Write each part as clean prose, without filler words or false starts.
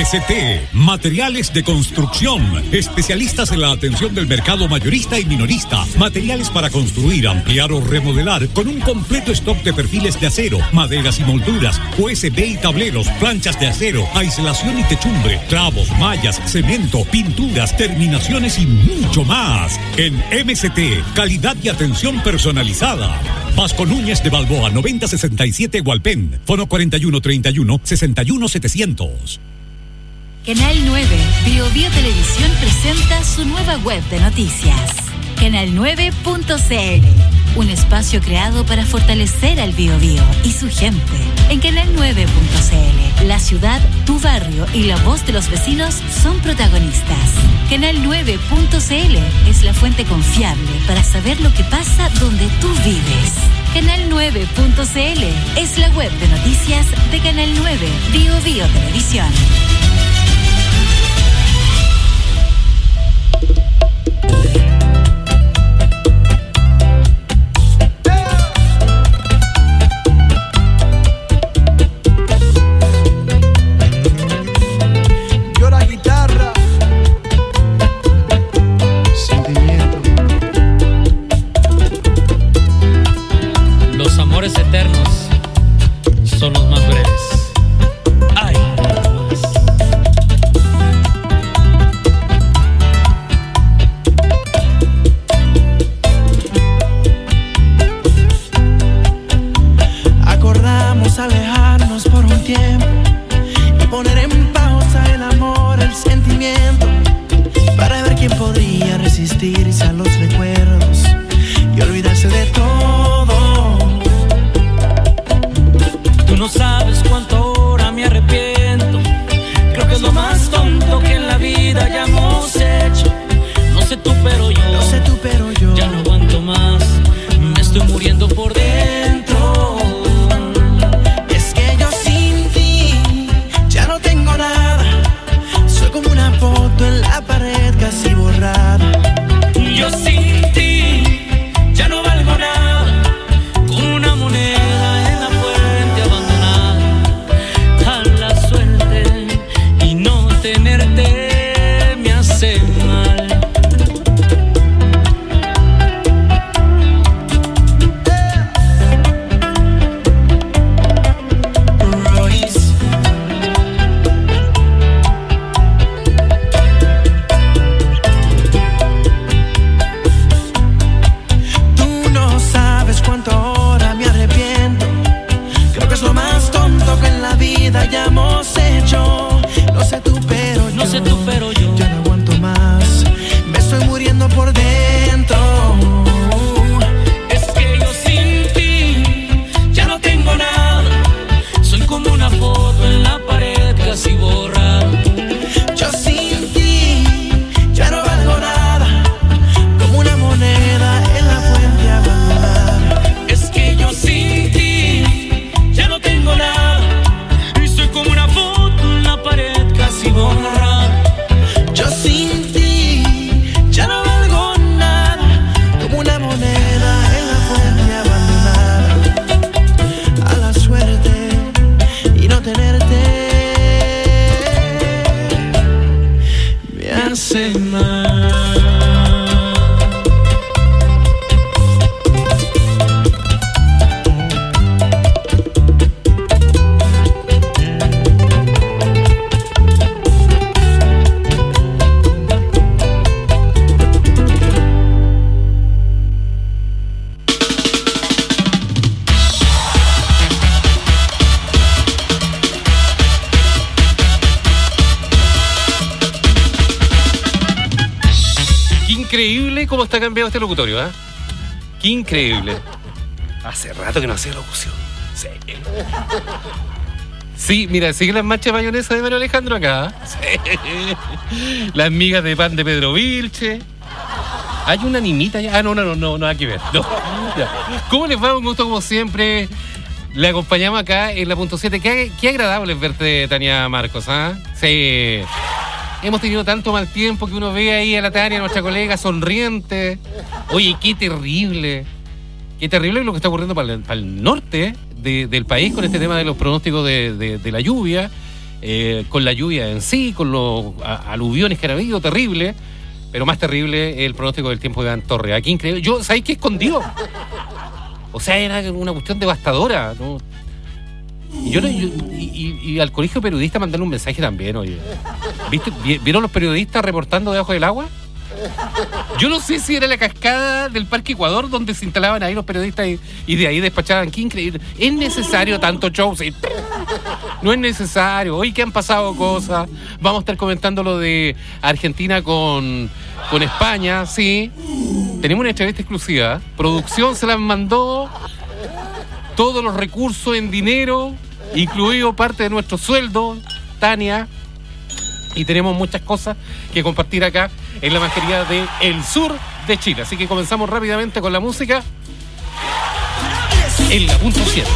MST, materiales de construcción, especialistas en la atención del mercado mayorista y minorista, materiales para construir, ampliar o remodelar, con un completo stock de perfiles de acero, maderas y molduras, USB y tableros, planchas de acero, aislación y techumbre, clavos, mallas, cemento, pinturas, terminaciones y mucho más. En MST, calidad y atención personalizada. Vasco Núñez de Balboa, 9067 Hualpén, fono 4131-61700. Canal 9, Bio Bio Televisión presenta su nueva web de noticias. Canal9.cl, un espacio creado para fortalecer al Bio Bio y su gente. En Canal9.cl, la ciudad, tu barrio y la voz de los vecinos son protagonistas. Canal9.cl es la fuente confiable para saber lo que pasa donde tú vives. Canal9.cl es la web de noticias de Canal 9, Bio Bio Televisión. Eternos son los más breves. ¡Ay! Acordamos alejarnos por un tiempo y poner en pausa el amor, el sentimiento, para ver quién podría resistirse a los recuerdos y olvidarse de todo. Tú no sabes cuánto ahora me arrepiento. Creo que es lo más tonto que en la vida hayamos hecho. No sé tú, pero yo, no sé tú, pero yo ya no aguanto más. Me estoy muriendo por dentro. Es que yo sin ti ya no tengo nada. Soy como una foto en la pared casi borrada. Yo sin ti ya no valgo nada. Como una moneda en la fuente abandonada. A la suerte y no tenerte me hace mal. Royce. Tú no sabes cuánto ahora me arrepiento. Creo que es lo más tonto que en la vida hayamos hecho. No sé tú, pero yo, No sé tú, pero yo ya no aguanto más. Me estoy muriendo por dentro. Es que yo sin ti ya no tengo nada. Soy como una foto en la pared casi borrada. Yo sin ti ya no valgo nada. Como una moneda en la fuente abandonada. Es que yo sin ti ya no tengo nada. Y soy como una foto en la pared casi borrada. Yo sin ti ya no valgo nada. Como una moneda en la fuente abandonada. A la suerte y no tenerte me hace mal. Qué increíble cómo está cambiado este locutorio, ¿eh? Qué increíble. Hace rato que no hacía locución. Sí. Sí, mira, sigue las manchas de mayonesa de Mario Alejandro acá. Sí. Las migas de pan de Pedro Vilche. Hay una niñita ya. Ah, no, nada que ver. No. Ya. ¿Cómo les va? Un gusto como siempre. Le acompañamos acá en la punto 7. Qué agradable es verte, Tania Marcos, ¿ah? Sí. Hemos tenido tanto mal tiempo que uno ve ahí a la Tania, nuestra colega, sonriente. Oye, qué terrible. Qué terrible lo que está ocurriendo para el norte del país con este tema de los pronósticos de la lluvia. con la lluvia en sí, con los aluviones que han habido, terrible. Pero más terrible es el pronóstico del tiempo de Iván Torres. Aquí increíble. Yo, ¿sabéis qué escondió? O sea, era una cuestión devastadora, ¿no? Y al colegio periodista mandarle un mensaje también, oye. ¿Vieron los periodistas reportando debajo del agua? Yo no sé si era la cascada del Parque Ecuador donde se instalaban ahí los periodistas y de ahí despachaban. Qué increíble. ¿Es necesario tanto show? Sí. No es necesario. Hoy que han pasado cosas. Vamos a estar comentando lo de Argentina con España, sí. Tenemos una entrevista exclusiva. Producción se las mandó. Todos los recursos en dinero, incluido parte de nuestro sueldo, Tania. Y tenemos muchas cosas que compartir acá en la mascarilla de El Sur de Chile. Así que comenzamos rápidamente con la música en la punto 7.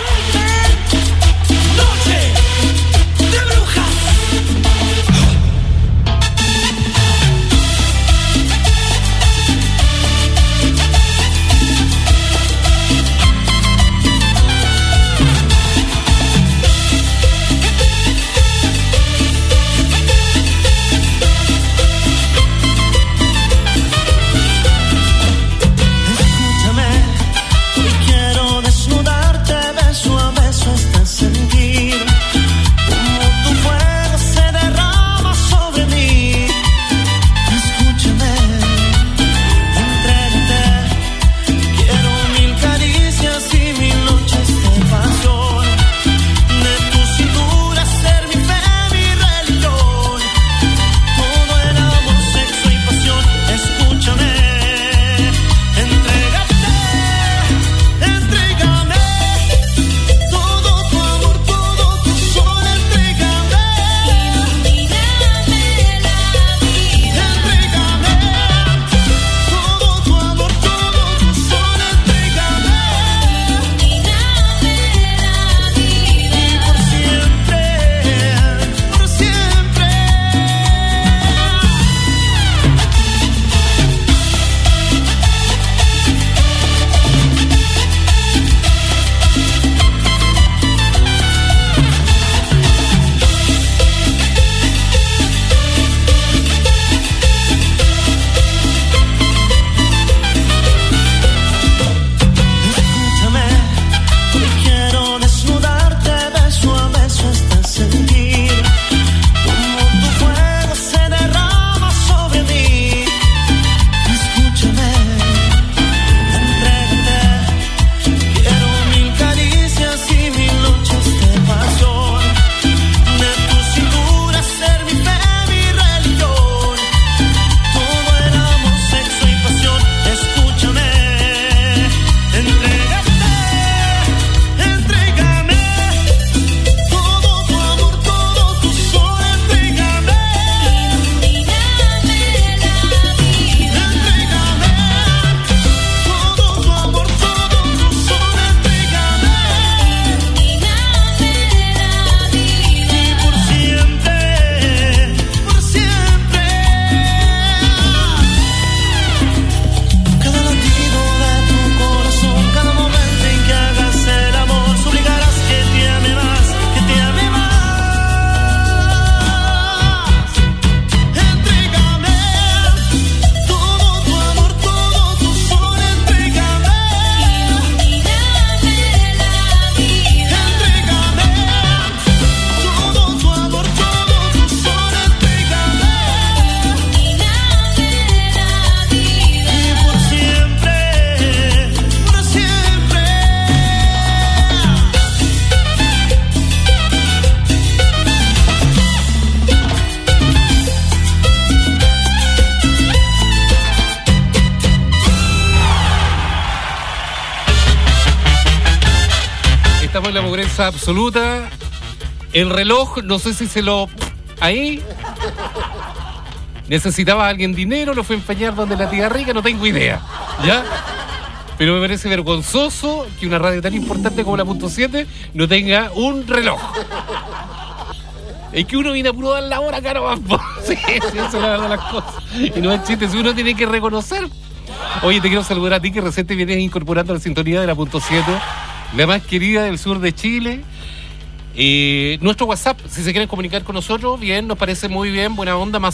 estamos en la pobreza absoluta. El reloj, no sé si se lo... Ahí. Necesitaba alguien dinero, lo fue a empeñar donde la tía rica, no tengo idea. ¿Ya? Pero me parece vergonzoso que una radio tan importante como la Punto 7 no tenga un reloj. Es que uno viene a puro dar la hora acá nomás. Sí, esa es la verdad de las cosas. Y no es chiste, uno tiene que reconocer. Oye, te quiero saludar a ti que recién te vienes incorporando a la sintonía de la Punto 7, la más querida del sur de Chile. Nuestro WhatsApp, si se quieren comunicar con nosotros, bien, nos parece muy bien, buena onda, más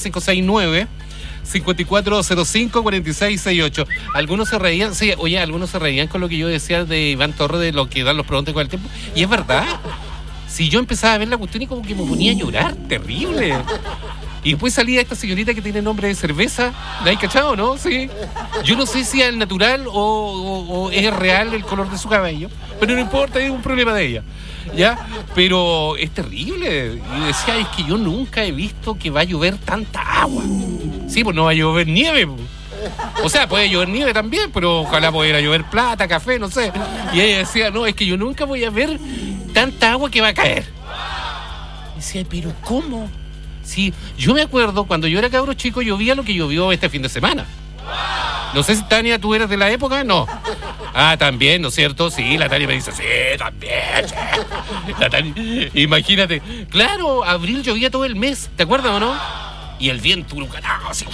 569-5405-4668. Algunos se reían, sí, oye, algunos se reían con lo que yo decía de Iván Torres, de lo que dan los pronósticos con el tiempo, y es verdad. Si yo empezaba a ver la cuestión y como que me ponía a llorar, terrible. Y después salía esta señorita que tiene nombre de cerveza, ¿la hay cachado, no? Sí. Yo no sé si es natural o es real el color de su cabello, pero no importa, es un problema de ella, ¿ya? Pero es terrible. Y decía, es que yo nunca he visto que va a llover tanta agua. Sí, pues no va a llover nieve, pues. O sea, puede llover nieve también, pero ojalá pudiera llover plata, café, no sé. Y ella decía, no, es que yo nunca voy a ver tanta agua que va a caer. Y decía, pero ¿cómo? Sí, yo me acuerdo cuando yo era cabro chico, llovía lo que llovió este fin de semana. No sé si, Tania, tú eres de la época, no. Ah, también, ¿no es cierto? Sí, la Tania me dice, sí, también. Sí. La Tania, imagínate, claro, abril llovía todo el mes, ¿te acuerdas o no? Y el viento huracanado, así.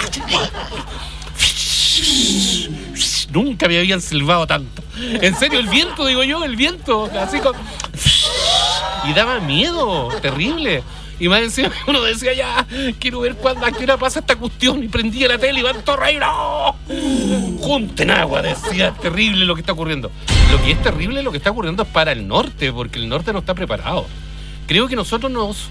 Nunca me habían silbado tanto. En serio, el viento, digo yo, el viento, así con... Y daba miedo, terrible. Y más encima uno decía, ya, quiero ver a qué hora pasa esta cuestión. Y prendía la tele y Iván Torres, ¡no! Junten agua, decía, terrible lo que está ocurriendo. Lo que es terrible, lo que está ocurriendo es para el norte, porque el norte no está preparado. Creo que nosotros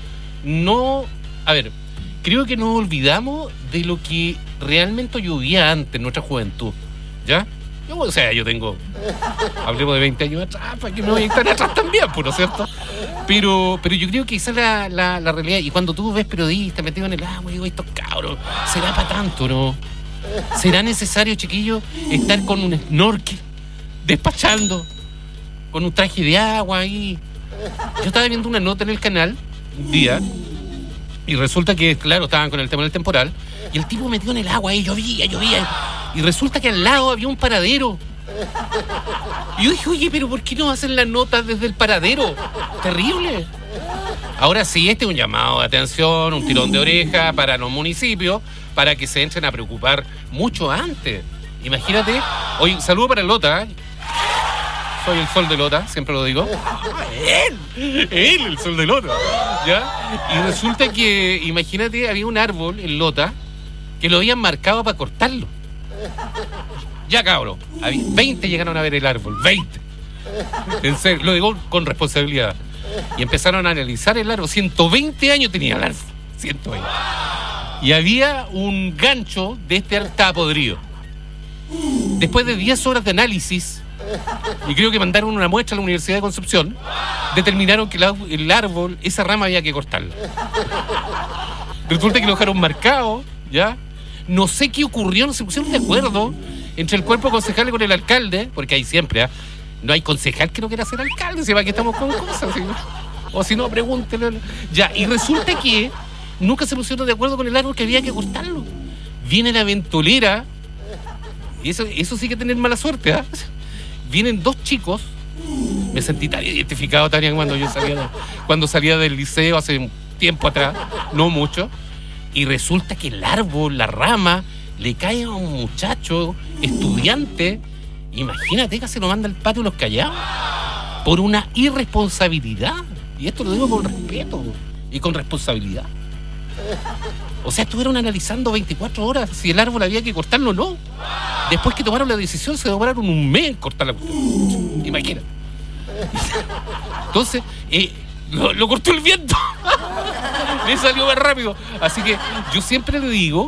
creo que nos olvidamos de lo que realmente llovía antes en nuestra juventud, ¿ya? Yo tengo, hablemos de 20 años atrás, para que me vayan tan atrás también, ¿no es cierto? Pero yo creo que esa es la realidad. Y cuando tú ves periodistas metidos en el agua, digo, estos cabros, ¿será para tanto, no? ¿Será necesario, chiquillos, estar con un snorkel, despachando, con un traje de agua ahí? Yo estaba viendo una nota en el canal un día, y resulta que, claro, estaban con el tema del temporal, y el tipo metido en el agua ahí, llovía, y resulta que al lado había un paradero. Y yo dije, oye, pero ¿por qué no hacen las notas desde el paradero? Terrible. Ahora sí, este es un llamado de atención, un tirón de oreja para los municipios, para que se entren a preocupar mucho antes. Imagínate, oye, saludo para el Lota, ¿eh? Soy el sol de Lota, siempre lo digo. Él, el sol de Lota, ¿ya? Y resulta que, imagínate, había un árbol en Lota que lo habían marcado para cortarlo. Ya, cabrón, 20 llegaron a ver el árbol, 20. En serio, lo digo con responsabilidad. Y empezaron a analizar el árbol. 120 años tenía el árbol, 120. Y había un gancho de este árbol que estaba podrido. Después de 10 horas de análisis, y creo que mandaron una muestra a la Universidad de Concepción, determinaron que el árbol, esa rama había que cortarla. Resulta que lo dejaron marcado, ¿ya? No sé qué ocurrió, no se pusieron de acuerdo entre el cuerpo concejal y con el alcalde, porque ahí siempre, no hay concejal que no quiera ser alcalde, se va que estamos con cosas, ¿sí? O si no, pregúntenle. Ya, y resulta que nunca se pusieron de acuerdo con el árbol, que había que cortarlo. Viene la ventolera, y eso sí que tener mala suerte, ¿ah? Vienen dos chicos, me sentí tan identificado, Tania, cuando salía del liceo hace un tiempo atrás, no mucho, y resulta que el árbol, la rama, le cae a un muchacho, estudiante, imagínate que se lo manda al patio de los Callados, por una irresponsabilidad, y esto lo digo con respeto y con responsabilidad. O sea, estuvieron analizando 24 horas si el árbol había que cortarlo o no. Después que tomaron la decisión, se demoraron un mes en cortar la cuestión. Imagínate. Entonces, lo cortó el viento. Le salió más rápido. Así que yo siempre le digo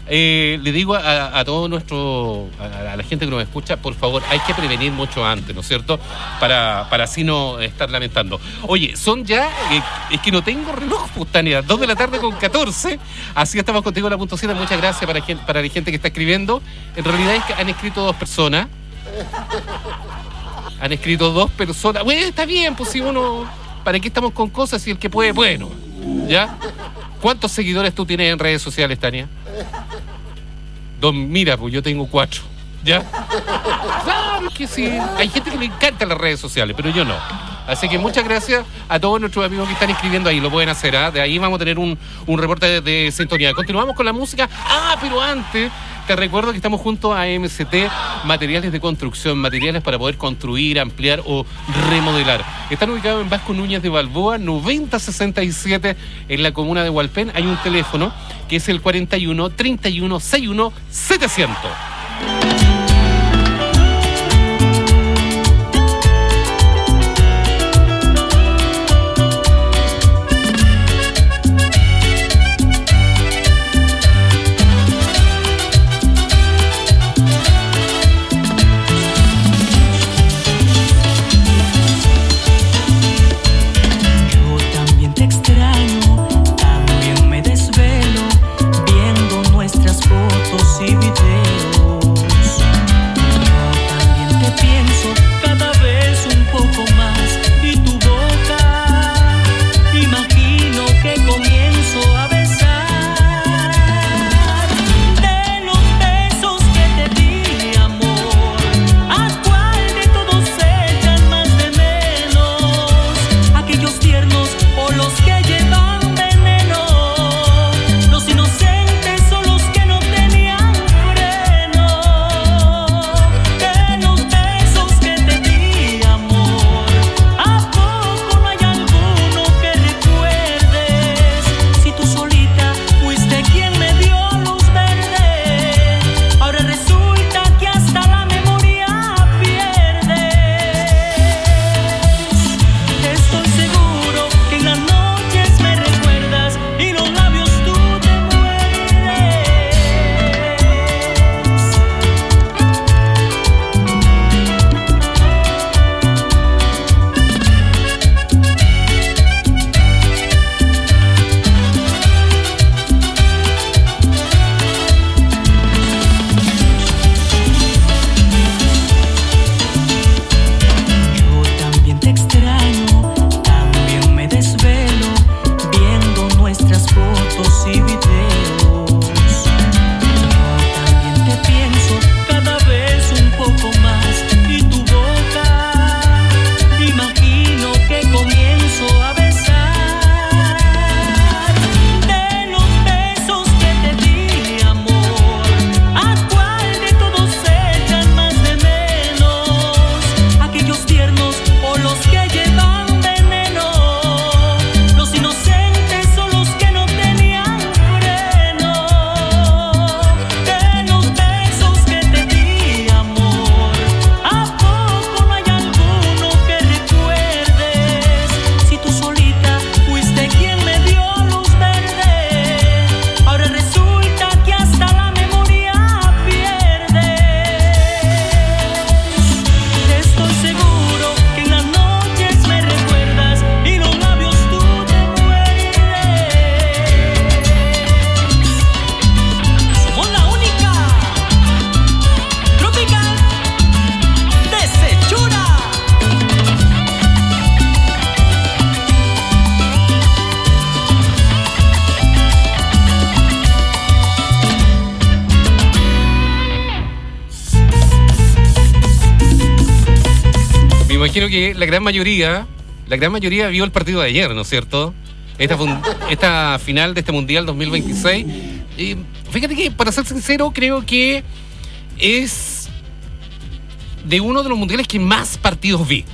a todo a la gente que nos escucha, por favor, hay que prevenir mucho antes, ¿no es cierto? Para así no estar lamentando. Oye, son ya, es que no tengo reloj, Tania, 2:14 p.m. Así estamos contigo en la punto 7. Muchas gracias para la gente que está escribiendo. En realidad es que han escrito dos personas. Bueno, está bien, pues si uno, ¿para qué estamos con cosas si el que puede, bueno? ¿Ya? ¿Cuántos seguidores tú tienes en redes sociales, Tania? Mira, pues yo tengo 4. ¿Ya? Claro que sí. Hay gente que le encanta las redes sociales, pero yo no. Así que muchas gracias a todos nuestros amigos que están escribiendo ahí. Lo pueden hacer, ¿eh? De ahí vamos a tener un reporte de sintonía. Continuamos con la música. Pero antes Te recuerdo que estamos junto a MCT, materiales de construcción, materiales para poder construir, ampliar o remodelar. Están ubicados en Vasco Núñez de Balboa, 9067, en la comuna de Hualpén. Hay un teléfono que es el 41 31 61 700. Imagino que la gran mayoría vio el partido de ayer, ¿no es cierto? Esta final de este Mundial 2026. Fíjate que, para ser sincero, creo que es de uno de los mundiales que más partidos vi.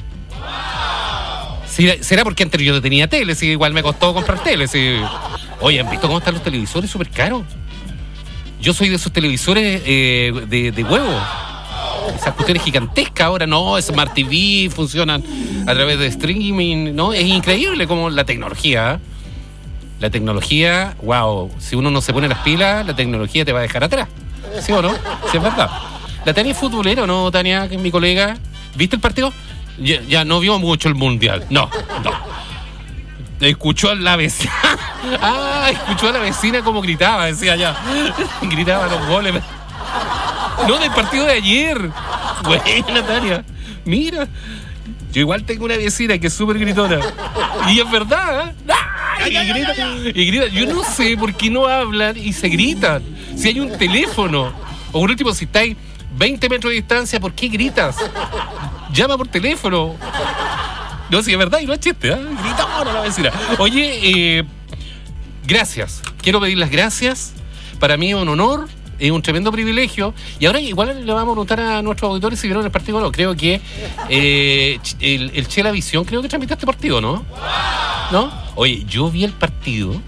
¿Será porque antes yo tenía tele? Sí, igual me costó comprar tele. Sí. Oye, ¿han visto cómo están los televisores? Súper caros. Yo soy de esos televisores de huevo. Esas cuestiones gigantescas ahora, no, Smart TV, funcionan a través de streaming, ¿no? Es increíble como la tecnología. La tecnología, wow, si uno no se pone las pilas, la tecnología te va a dejar atrás. ¿Sí o no? Sí, es verdad. La Tania es futbolera, ¿no, Tania, que es mi colega? ¿Viste el partido? Ya no vio mucho el Mundial. No. Escuchó a la vecina. Escuchó a la vecina como gritaba, decía ya. Gritaba los goles. No, del partido de ayer. Buena, Tania. Mira, yo igual tengo una vecina que es súper gritona. Y es verdad, ¿eh? Y grita. Yo no sé por qué no hablan y se gritan. Si hay un teléfono. O por último, si estáis 20 metros de distancia, ¿por qué gritas? Llama por teléfono. No, si es verdad y no es chiste, ¿eh? Gritona la vecina. Oye, gracias. Quiero pedir las gracias. Para mí es un honor Es un tremendo privilegio. Y ahora igual le vamos a preguntar a nuestros auditores si vieron el partido o no. Creo que el Chela Visión creo que transmitió este partido, ¿no? ¿No? Oye, yo vi el partido,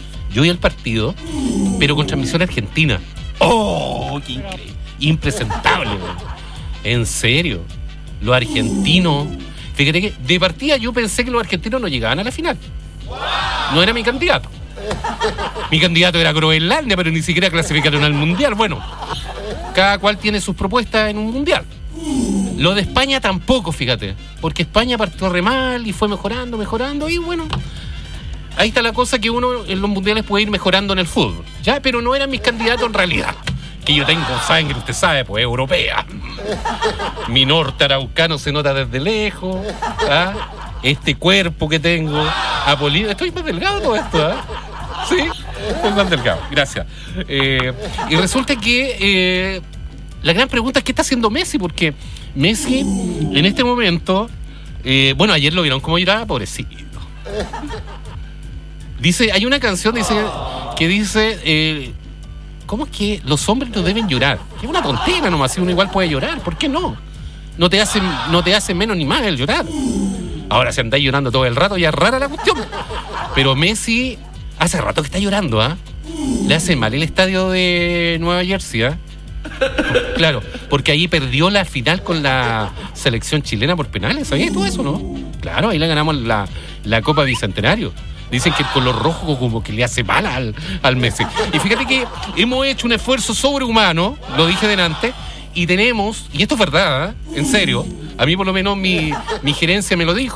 pero con transmisión argentina. ¡Oh! ¡Qué increíble! Impresentable, man. En serio. Los argentinos... Fíjate que de partida yo pensé que los argentinos no llegaban a la final. No era mi candidato. Mi candidato era Groenlandia, pero ni siquiera clasificaron al Mundial. Bueno, cada cual tiene sus propuestas en un Mundial. Lo de España tampoco, fíjate. Porque España partió re mal y fue mejorando. Y bueno, ahí está la cosa, que uno en los mundiales puede ir mejorando en el fútbol. Ya, pero no eran mis candidatos en realidad. Que yo tengo sangre, usted sabe, pues europea. Mi norte araucano se nota desde lejos. ¿Ah? Este cuerpo que tengo, Apolino. Estoy más delgado todo esto, ¿eh? Sí, estoy más delgado, gracias. Y resulta que la gran pregunta es ¿qué está haciendo Messi? Porque Messi, en este momento, bueno, ayer lo vieron como lloraba, pobrecito. Dice, hay una canción que dice, ¿cómo es que los hombres no deben llorar? Que es una tontera nomás, si uno igual puede llorar, ¿por qué no? No te hace menos ni más el llorar. Ahora, si andáis llorando todo el rato, ya es rara la cuestión. Pero Messi, hace rato que está llorando, ¿ah? Le hace mal el estadio de Nueva Jersey, ¿ah? Claro, porque ahí perdió la final con la selección chilena por penales, ¿sabías todo eso, no? Claro, ahí le ganamos la Copa Bicentenario. Dicen que el color rojo como que le hace mal al Messi. Y fíjate que hemos hecho un esfuerzo sobrehumano, lo dije delante, y tenemos, y esto es verdad, ¿eh? En serio, a mí por lo menos mi gerencia me lo dijo,